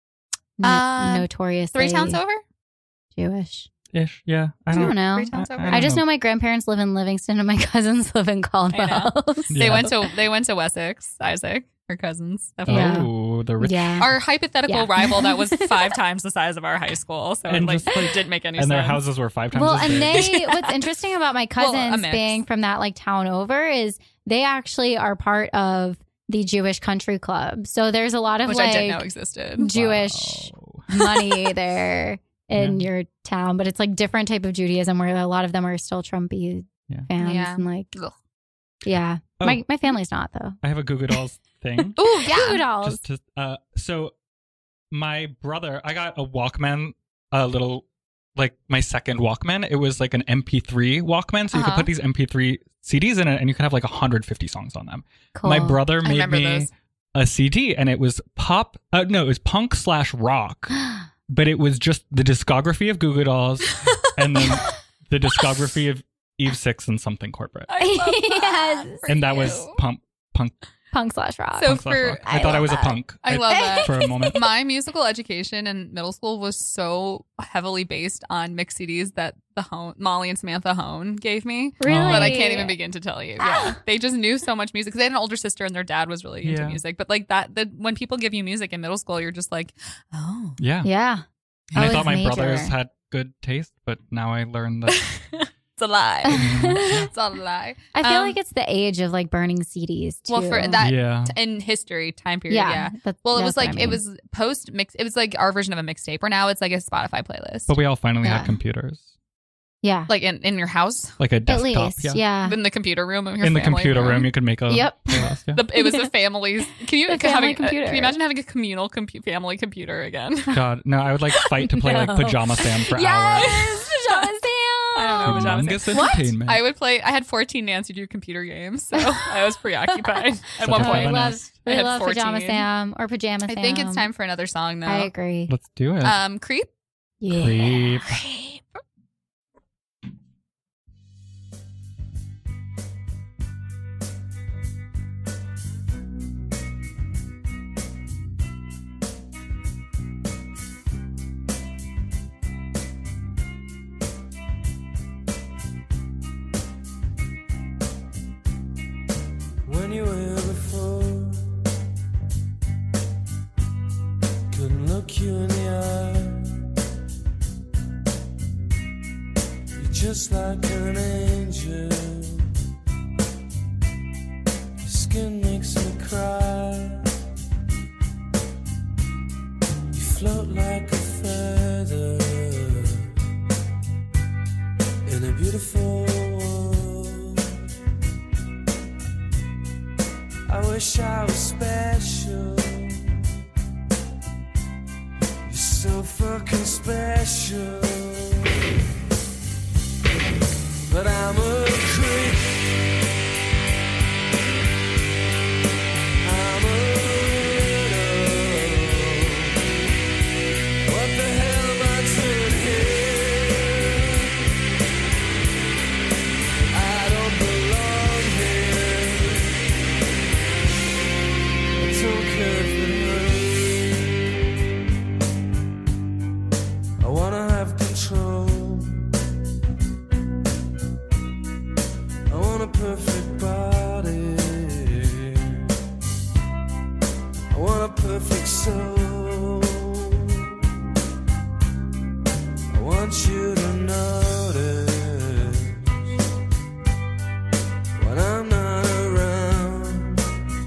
notoriously 3 towns over? Jewish. Ish. Yeah. I don't know. 3 towns over? I just know my grandparents live in Livingston and my cousins live in Caldwell. They went to Wessex, Isaac, her cousins. Yeah. Oh, the rich. Yeah. Our hypothetical rival that was 5 times the size of our high school. So And it just, like, didn't make any And sense. their houses were 5 times Well, as and big. what's interesting about my Well, a cousins mix. being from that like town over is they actually are part of the Jewish Country Club. So there's a lot of Which like I didn't know existed. Jewish Wow. money there in your town, but it's like different type of Judaism where a lot of them are still Trumpy fans and like Ugh. yeah. Oh. My family's not though. I have a Goo Goo Dolls thing. Ooh, yeah. Goo Goo Dolls. Just to, so my brother, I got a Walkman, a little, like my second Walkman. It was like an MP3 Walkman, so you could put these MP3 CDs in it, and you could have like 150 songs on them. Cool. My brother made remember me those. a CD, and it was pop. No, it was punk/rock, but it was just the discography of Goo Goo Dolls, and then the discography of Eve Six and something corporate, Yes. and that was punk. Punk/rock. So Punk/rock. I thought I was a punk. I love that. For a moment. My musical education in middle school was so heavily based on mix CDs that Molly and Samantha Hone gave me. Really? That I can't even begin to tell you. Yeah. They just knew so much music because they had an older sister and their dad was really into music. But like when people give you music in middle school, you're just like, oh. Yeah. Yeah. And I Oh, thought it's my major. brothers had good taste, but now I learned that It's a lie. It's all a lie. I feel like it's the age of like burning CDs too. Well, for that Yeah. in history time period, yeah. Well, it was like it was post mix. It was like our version of a mixtape. Where now it's like a Spotify playlist. But we all finally Yeah. had computers. Yeah. Like in your house, Like a At desktop. least, yeah. in the computer room of your In the family computer room, you could make a Yep. playlist, yeah. It was the family's. Can you The family having, computer. Can you imagine having a communal family computer again? God, no, I would like fight to play like No. Pajama Sam for hours. Yes, Pajama Sam. I don't know. Pajama Sam. Humongous What? entertainment. I would play. I had 14 Nancy Drew computer games, so I was preoccupied at Such one a point. We love, feminist. I we had love 14. Pajama Sam or Pajama Sam. I think it's time for another song now. I agree. Let's do it. Creep. Yeah. Creep. When you were before, couldn't look you in the eye. You're just like an angel. Your skin makes me cry. You float like a feather in a beautiful world. I wish I was special. You're so fucking special. But I'm a creep. I'm a widow. What the hell am I doing here? I don't belong here. I don't care if it hurts. I wanna have control. I want a perfect body. I want a perfect soul. I want you to notice when I'm not around.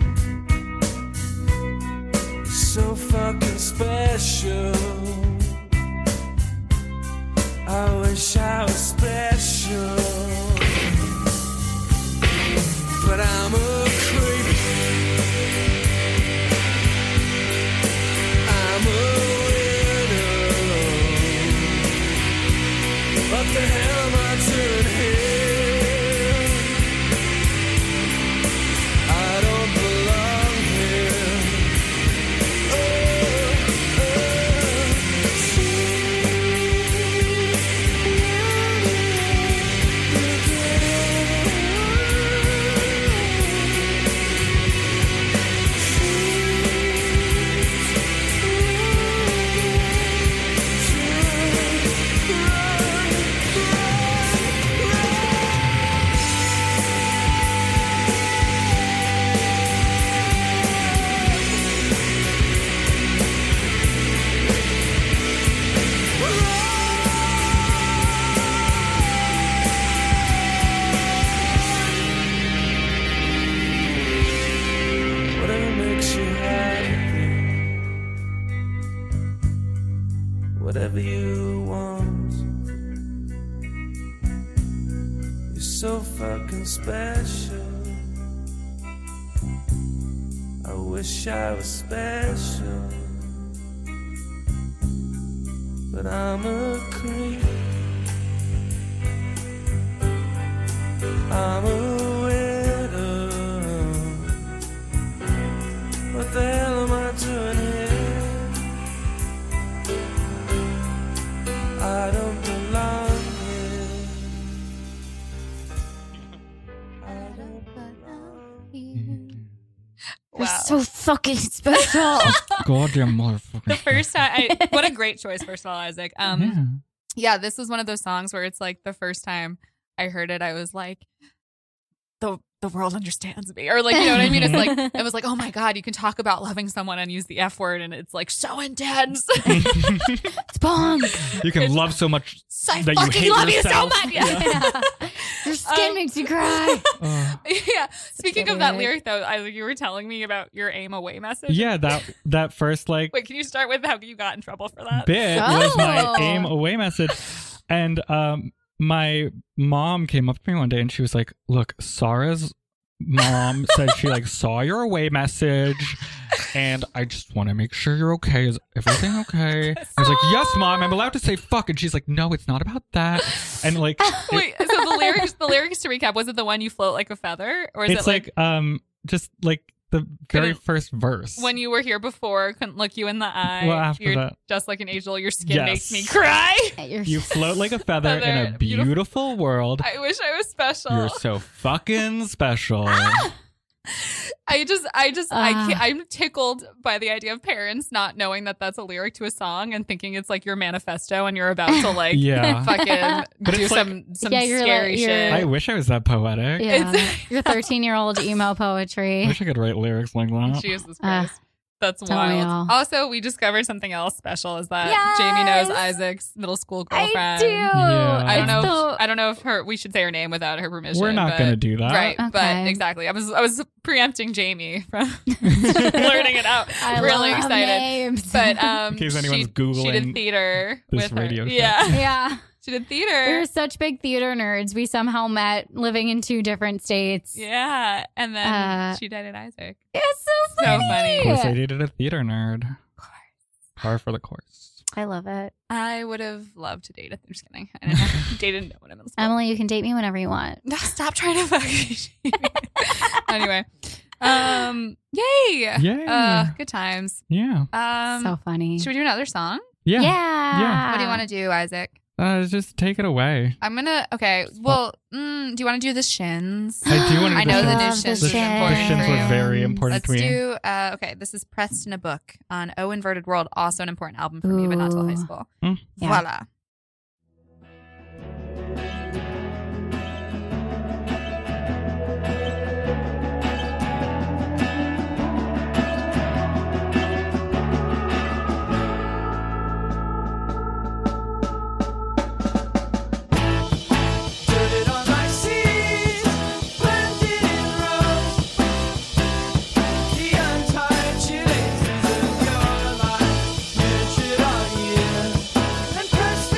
You're so fucking special. I wish I was special. But I'm a creep. I'm a widow. What the hell am I doing here? I don't belong here. Whatever makes you happy, whatever you want. You're so fucking special. I wish I was special, but I'm a creep. I'm a widow. What the hell am I doing here? I don't belong here. I don't belong here. You're Wow. so fucking special. Goddamn motherfucker. The first time, what a great choice, first of all, Isaac. Yeah. Yeah, this was one of those songs where it's like the first time I heard it, I was like, the world understands me, or like, you know what I mean? It's like, it was like, oh my God, you can talk about loving someone and use the F word, and it's like so intense. It's bong. You can love so much I that you fucking hate love yourself. you so much. Yeah. Your skin makes you cry. Yeah. Speaking of that lyric. lyric, though, you were telling me about your aim away message. Yeah, that first like Wait, can you start with how you got in trouble for that? bit was my Oh. aim away message. And my mom came up to me one day and she was like, look, Sarah's mom said she like saw your away message and I just want to make sure you're okay. Is everything okay? I was like, yes, Mom, I'm allowed to say fuck. And she's like, no, it's not about that. And like, Wait, so the lyrics to recap, was it the one you float like a feather? Or is it's it like just like the very Couldn't- first verse. when you were here before, couldn't look you in the eye? Well, after You're that. just like an angel. Your skin makes me Yes. cry. You float like a feather in Feather, a beautiful world. I wish I was special. You're so fucking special. I'm tickled by the idea of parents not knowing that that's a lyric to a song and thinking it's like your manifesto and you're about to like Yeah. fucking But do it's like- some Yeah, you're scary like- shit. you're- I wish I was that poetic. Yeah. Your 13-year-old emo I poetry. wish I could write lyrics like that. Jesus Christ. That's don't we wild. all? Also, we discovered something else special is that Yes! Jamie knows Isaac's middle school girlfriend. I do. Yeah. I don't know. It's I don't know if we should say her name without her permission. We're not but- going to do that. Right, but Okay. exactly. I was preempting Jamie from learning it out. I really love excited. names. But In case anyone's she Googling did theater this with her. radio show. Yeah, yeah. she did We theater. were such big theater nerds. We somehow met living in 2 different states. Yeah, and then she dated Isaac. It's so So funny. funny. Of course, I dated a theater nerd. Par for the course. I love it. I would have loved to date. I'm just kidding. I didn't dated no one in middle school. Emily, you can date me whenever you want. No, stop trying to fuck me. Anyway, yay! Yay. Good times. Yeah. So funny. Should we do another song? Yeah. Yeah. What do you want to do, Isaac? Just take it away. I'm gonna. Okay. Well, do you want to do the Shins? I do want to I do know the Love new the Shins The is Shins. important Shins for were you. very important Let's to me. do. Okay, this is Pressed in a Book on O Inverted World, also an important album for me, but not till high Ooh. school. Mm. Yeah. Voila. Dirted on my seas, planted in rows. The untied shoelaces of your life, nurtured on you, and pressed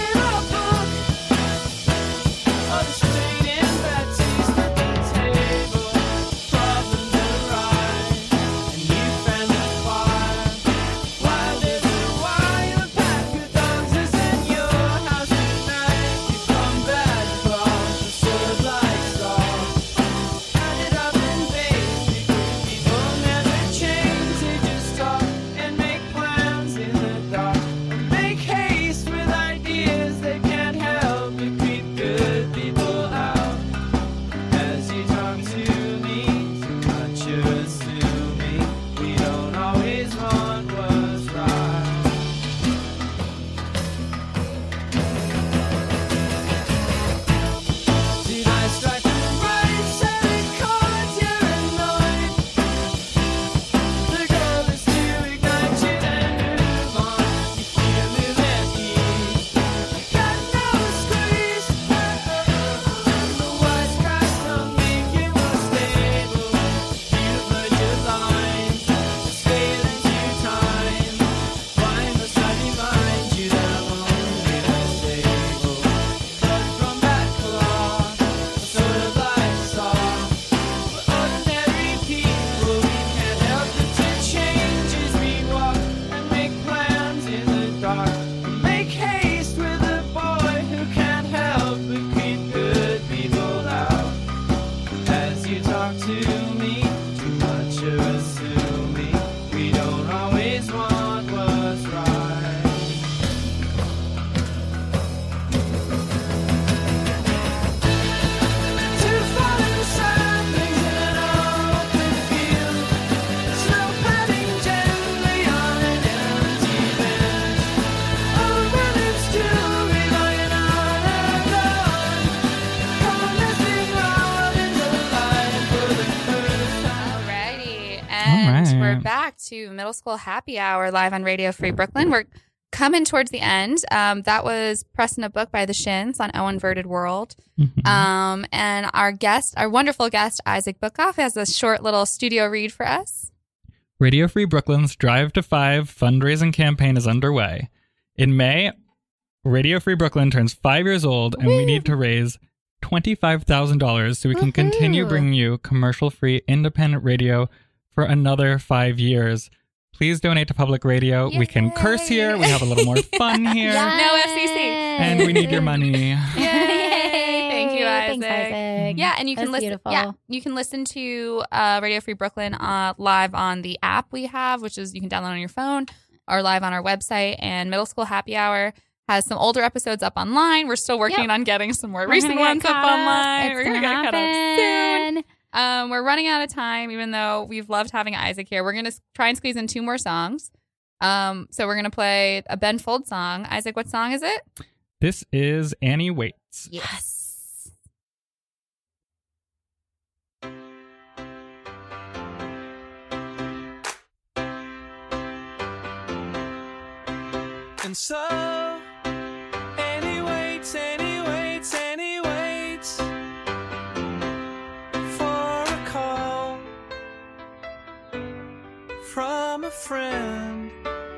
to Middle School Happy Hour live on Radio Free Brooklyn. We're coming towards the end. That was Pressed in a Book by the Shins on Oh Inverted World. Mhm. And our wonderful guest, Isaac Bookoff, has a short little studio read for us. Radio Free Brooklyn's Drive to 5 fundraising campaign is underway. In May, Radio Free Brooklyn turns 5 years old, and we need to raise $25,000 so we can continue bringing you commercial-free independent radio for another 5 years. Please donate to public radio. We can curse here. We have a little more fun here. No FCC. And we need your money. Yay. Thank you, Isaac. Thanks, Isaac. Yeah, and you can That's listen. beautiful. Yeah, you can listen to Radio Free Brooklyn live on the app we have, which is you can download on your phone, or live on our website. And Middle School Happy Hour has some older episodes up online. We're still working on getting some more recent ones up online. We're gonna get caught up soon. We're running out of time, even though we've loved having Isaac here. We're gonna try and squeeze in 2 more songs. So we're gonna play a Ben Folds song. Isaac, what song is it? This is Annie Waits. Yes. And so, Annie waits, Annie waits, Annie waits for a call from a friend.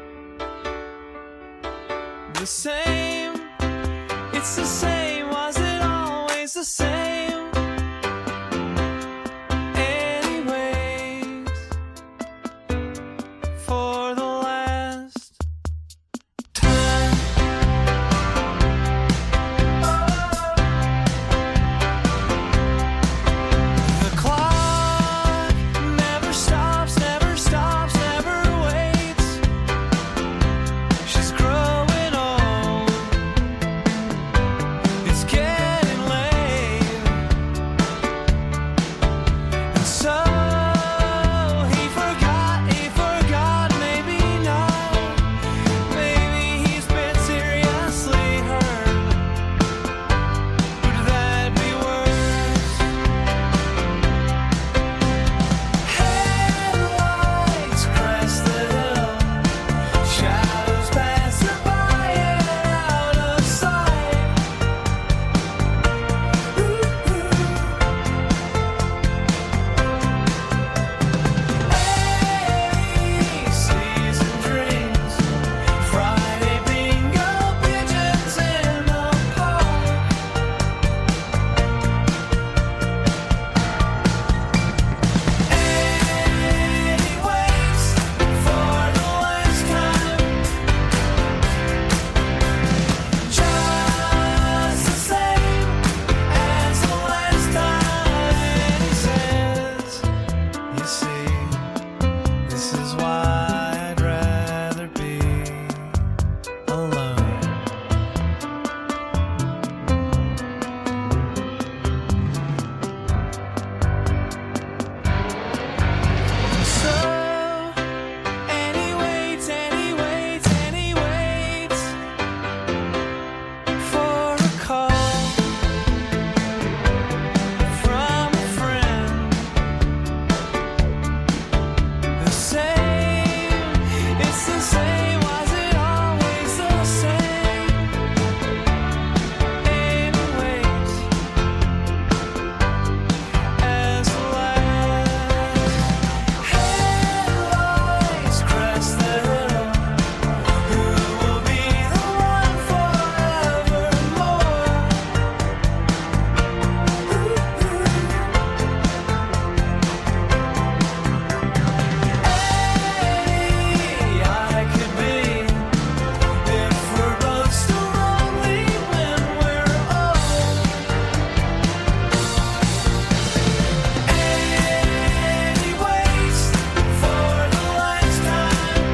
The same, it's the same, was it always the same? Annie waits for the last time. The clock never stops, never stops, never waits. She's growing old. It's getting late. And so he forgot, maybe not. Maybe he's been seriously hurt. Would that be worse? Headlights crest the hill. Shadows pass her by and out of sight. Sees and dreams. Friday bingo, pigeons in the park. Annie waits for the last time. Just the same as the last time. He says, you see, this is why I'd rather be alone. So, Annie waits, Annie waits, Annie waits for a call from a friend. The same, it's the same, was it always the same? Annie waits as the last headlights crest the hill. Who will be the one forevermore? Annie, I could be if we're both still lonely when we're old. Annie waits for the last time.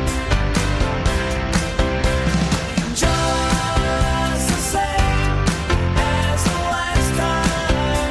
Just the same as the last time.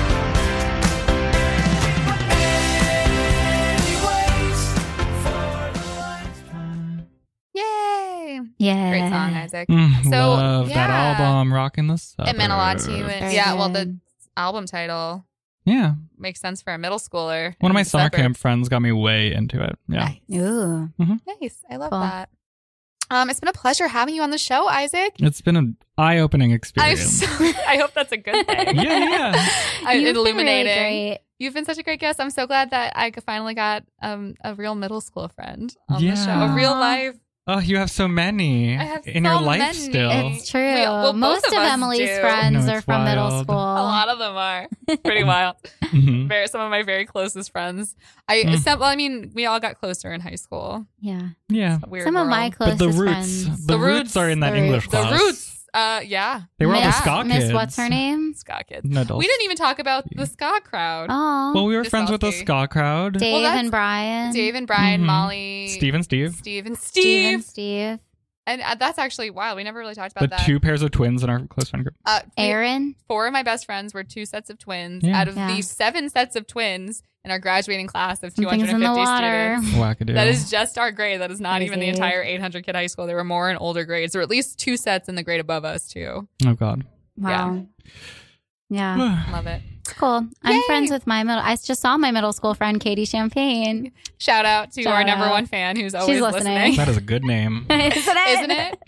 Annie waits for the last time. Yay. Yeah. Great song, Isaac. So, Love that yeah. album, Rockin' the Suburbs. It meant a lot to you. Very Yeah, well, good. the album title. Yeah. Makes sense for a middle schooler. One of in my the summer camp suburbs. friends got me way into it. Yeah. Ooh. Nice. I love Cool. that. It's been a pleasure having you on the show, Isaac. It's been an eye-opening I'm experience. I hope that's a good thing. Yeah. You've been Illuminating. really great. You've been such a great guest. I'm so glad that I finally got a real middle school friend on the Yeah. show. A real life. Oh, you have so many I have in so your life many. still. It's true. Well, both Most of of us Emily's do. friends No, are it's from middle wild. school. A lot of them are pretty wild. Mhm. Some of my very closest friends. I mean, we all got closer in high school. Yeah. Yeah. It's a weird Some of my world. But closest the roots, friends. the The roots roots. are in that The English roots. The class. roots. Yeah. They were all the Miss- ska Miss kids. what's her name? Ska kids. Nuddles. We didn't even talk about the ska crowd. Oh. Well, we were Miss friends with the Salsky. ska crowd. Dave that's- and Brian. Dave and Brian, Mhm. Molly, Steve and Steve. Steve and Steve Steve. and Steve. And that's actually wild. We never really talked The about that. two pairs of twins in our close friend group. Aaron. 4 of my best friends were 2 sets of twins. Yeah. Out of Yeah. the 7 sets of twins in our graduating class of Something's 250 in the water. students. Wackadoo. That is just our grade. That is not even the Crazy. entire 800 kid high school. There were more in older grades. There were at least 2 sets in the grade above us, too. Oh, God. Wow. Yeah. Love it. It's cool. I'm Yay. friends with I just saw my middle school friend, Katie Champagne. Shout out to Shout our number out. 1 fan who's always She's listening. That is a good name. Isn't it? Isn't it?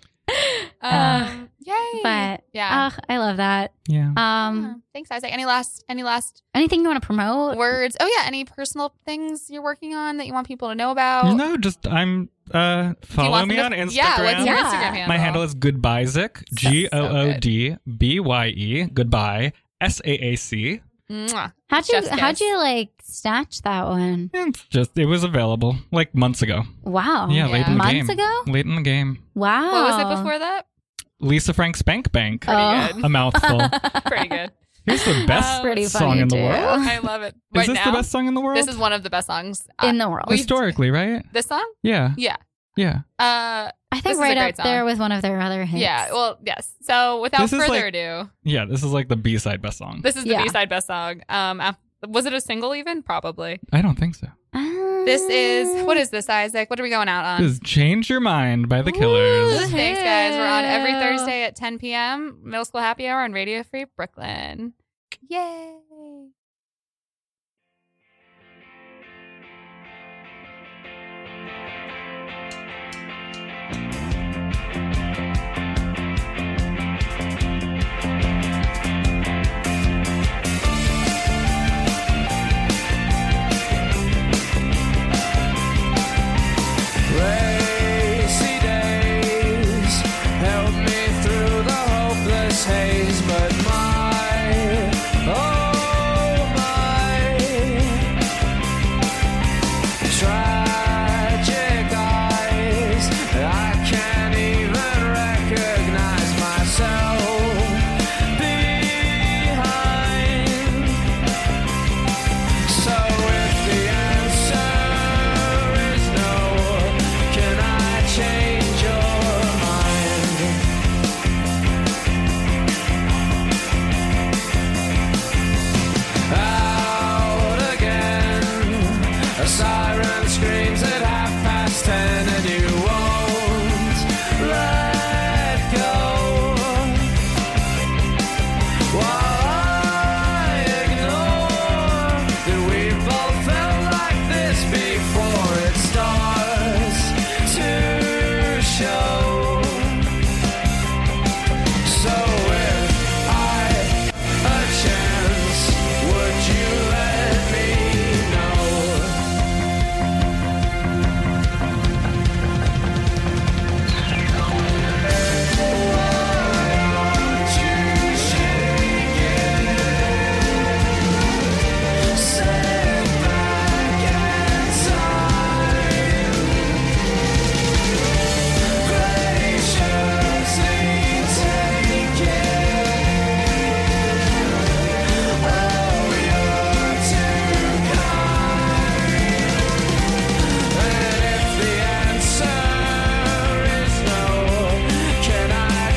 Yay. But yeah. I love that. Yeah. Thanks, Isaac. Any last Anything you want to promote? words? Oh yeah, any personal things you're working on that you want people to know about? No, just follow want me them on to- Instagram. Yeah, what's your Yeah. Instagram handle? My handle is Goodbyezik. GOODBYE. Goodbye. SAAC. Mwah. How'd Chef's kiss. you like snatch that one? It was available like months ago. Wow. Yeah, late in the Months game. ago? Late in the game. Wow. What was it before that? Lisa Frank Spank Bank. Oh. Good. A mouthful. Pretty good. Here's the best Pretty song funny in the too. world. I love it. Is Right this now, the best song in the world? this is one of the best songs In the world. Historically, right? This song? Yeah. Yeah. Yeah. I This think is a right great up there song. with one of their other hits. Yeah. Well, yes. So without This is further like- ado, Yeah, this is like the B-side best song. this is the Yeah. B-side best song. Was it a single even? Probably. I don't think so. This is, what is this, Isaac? What are we going out on? This is Change Your Mind by The Killers. Thanks, guys. We're on every Thursday at 10 p.m. Middle School Happy Hour on Radio Free Brooklyn. Yay.